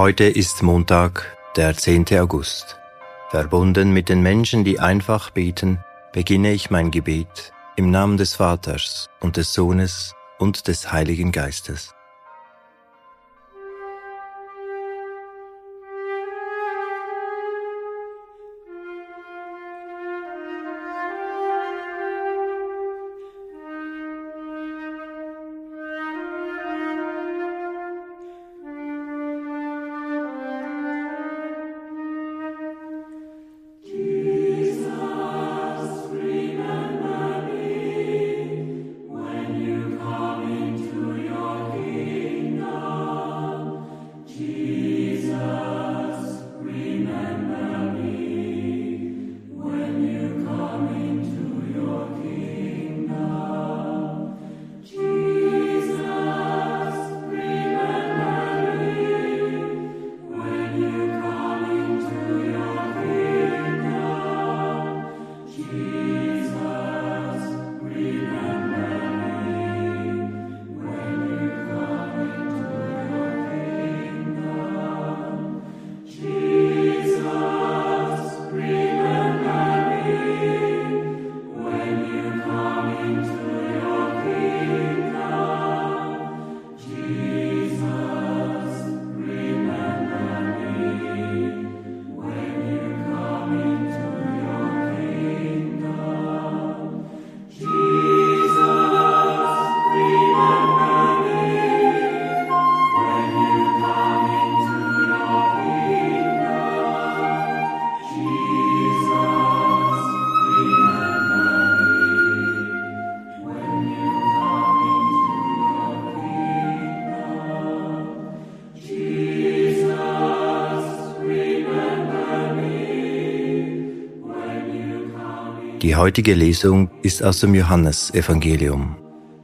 Heute ist Montag, der 10. August. Verbunden mit den Menschen, die einfach beten, beginne ich mein Gebet im Namen des Vaters und des Sohnes und des Heiligen Geistes. Die heutige Lesung ist aus dem Johannesevangelium.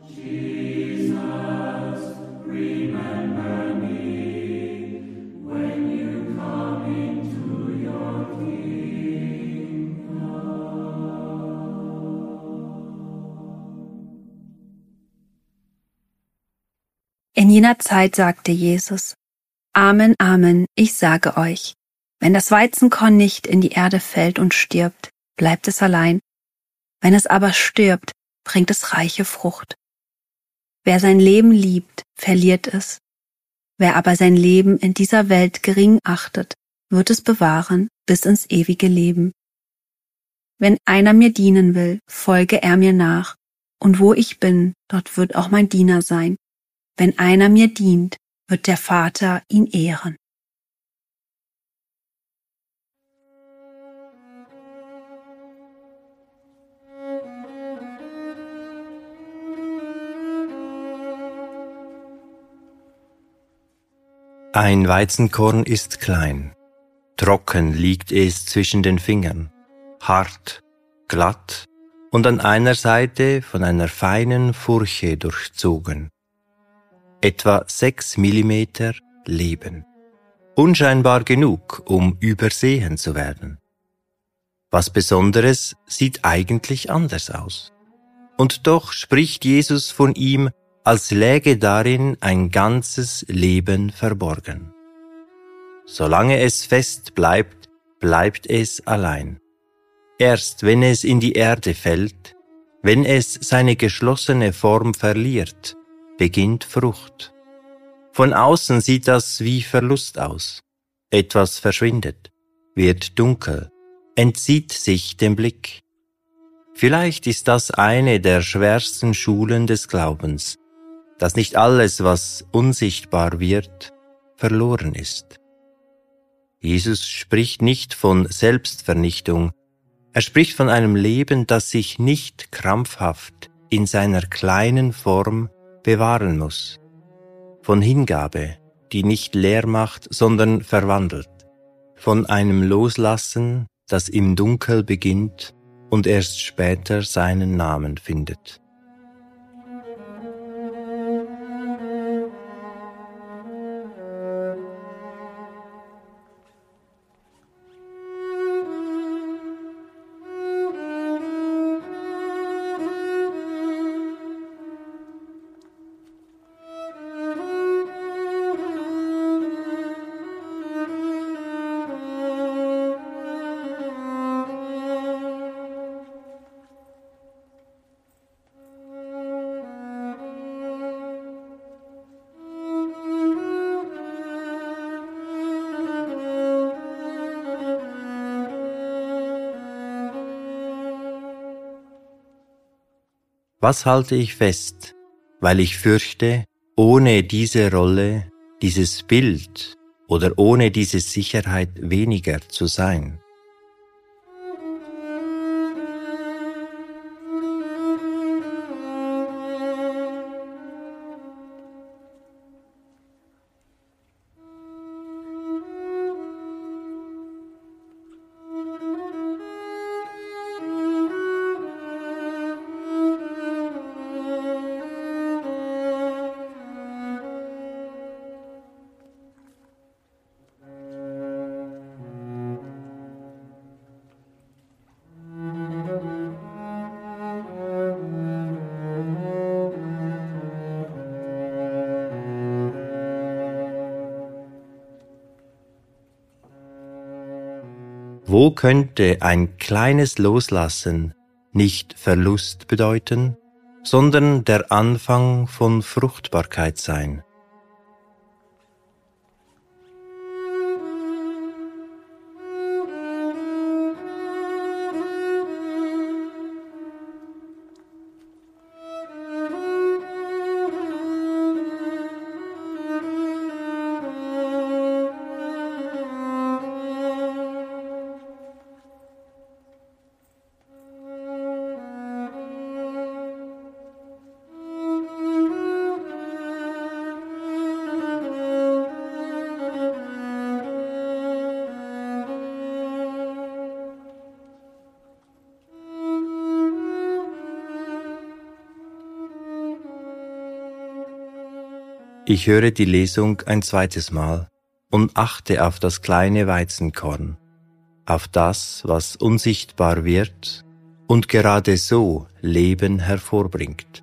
In jener Zeit sagte Jesus: Amen, Amen, ich sage euch, wenn das Weizenkorn nicht in die Erde fällt und stirbt, bleibt es allein. Wenn es aber stirbt, bringt es reiche Frucht. Wer sein Leben liebt, verliert es. Wer aber sein Leben in dieser Welt gering achtet, wird es bewahren bis ins ewige Leben. Wenn einer mir dienen will, folge er mir nach, und wo ich bin, dort wird auch mein Diener sein. Wenn einer mir dient, wird der Vater ihn ehren. Ein Weizenkorn ist klein, trocken liegt es zwischen den Fingern, hart, glatt und an einer Seite von einer feinen Furche durchzogen. Etwa 6 Millimeter Leben. Unscheinbar genug, um übersehen zu werden. Was Besonderes sieht eigentlich anders aus. Und doch spricht Jesus von ihm, als läge darin ein ganzes Leben verborgen. Solange es fest bleibt, bleibt es allein. Erst wenn es in die Erde fällt, wenn es seine geschlossene Form verliert, beginnt Frucht. Von außen sieht das wie Verlust aus. Etwas verschwindet, wird dunkel, entzieht sich dem Blick. Vielleicht ist das eine der schwersten Schulen des Glaubens, dass nicht alles, was unsichtbar wird, verloren ist. Jesus spricht nicht von Selbstvernichtung, er spricht von einem Leben, das sich nicht krampfhaft in seiner kleinen Form bewahren muss, von Hingabe, die nicht leer macht, sondern verwandelt, von einem Loslassen, das im Dunkel beginnt und erst später seinen Namen findet. Was halte ich fest, weil ich fürchte, ohne diese Rolle, dieses Bild oder ohne diese Sicherheit weniger zu sein? Wo könnte ein kleines Loslassen nicht Verlust bedeuten, sondern der Anfang von Fruchtbarkeit sein? Ich höre die Lesung ein zweites Mal und achte auf das kleine Weizenkorn, auf das, was unsichtbar wird und gerade so Leben hervorbringt.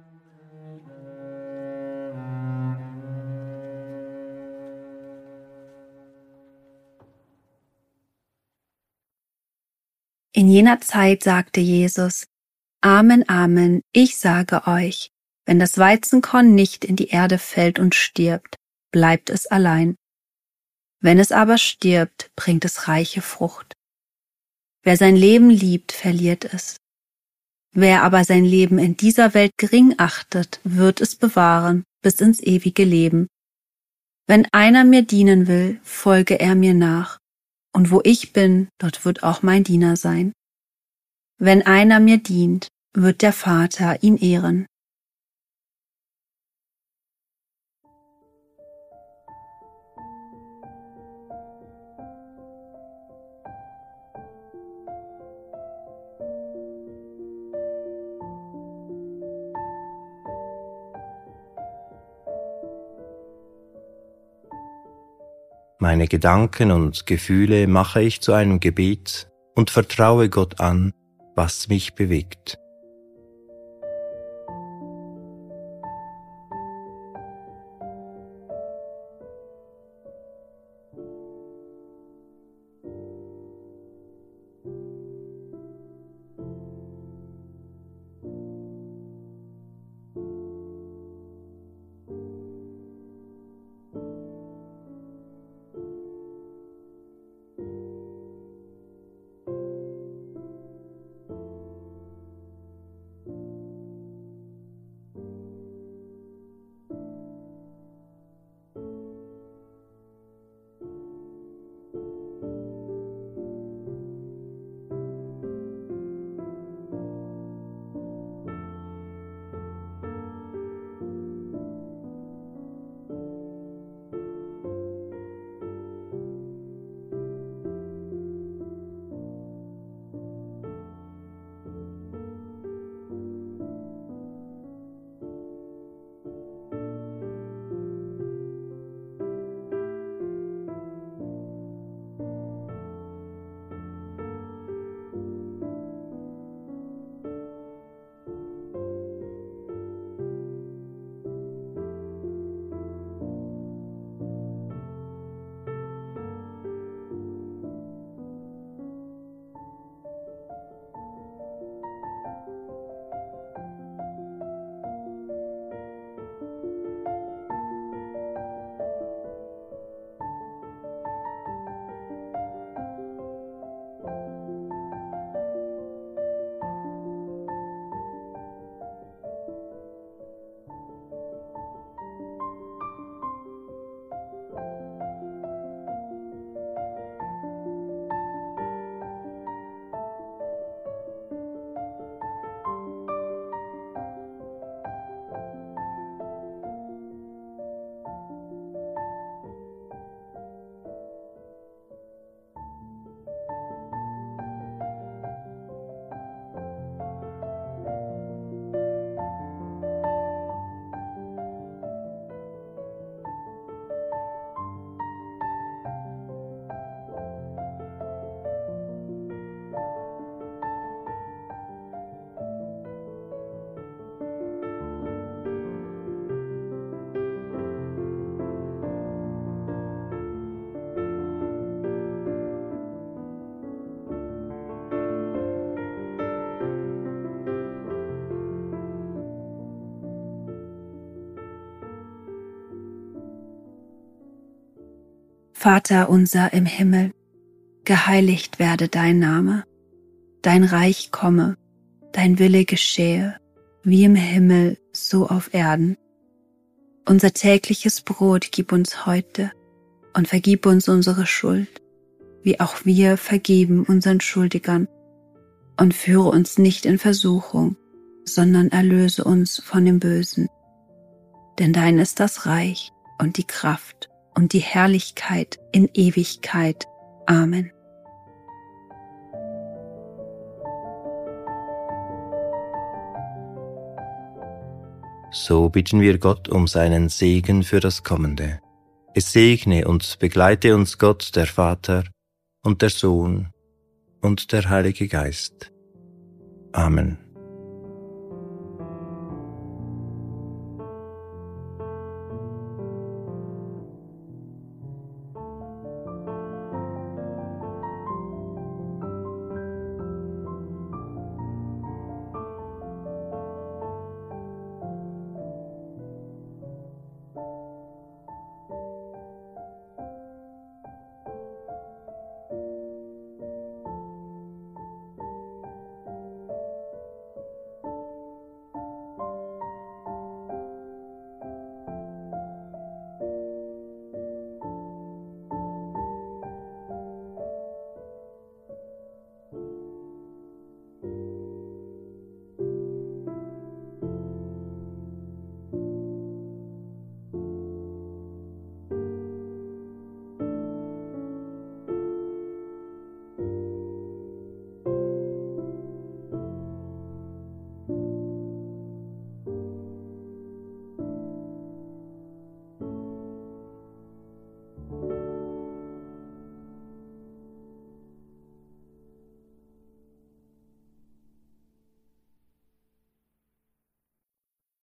In jener Zeit sagte Jesus: Amen, Amen, ich sage euch, wenn das Weizenkorn nicht in die Erde fällt und stirbt, bleibt es allein. Wenn es aber stirbt, bringt es reiche Frucht. Wer sein Leben liebt, verliert es. Wer aber sein Leben in dieser Welt gering achtet, wird es bewahren bis ins ewige Leben. Wenn einer mir dienen will, folge er mir nach, und wo ich bin, dort wird auch mein Diener sein. Wenn einer mir dient, wird der Vater ihn ehren. Meine Gedanken und Gefühle mache ich zu einem Gebet und vertraue Gott an, was mich bewegt. Vater unser im Himmel, geheiligt werde dein Name, dein Reich komme, dein Wille geschehe, wie im Himmel, so auf Erden. Unser tägliches Brot gib uns heute und vergib uns unsere Schuld, wie auch wir vergeben unseren Schuldigern. Und führe uns nicht in Versuchung, sondern erlöse uns von dem Bösen. Denn dein ist das Reich und die Kraft und die Herrlichkeit in Ewigkeit. Amen. So bitten wir Gott um seinen Segen für das Kommende. Es segne und begleite uns Gott, der Vater und der Sohn und der Heilige Geist. Amen.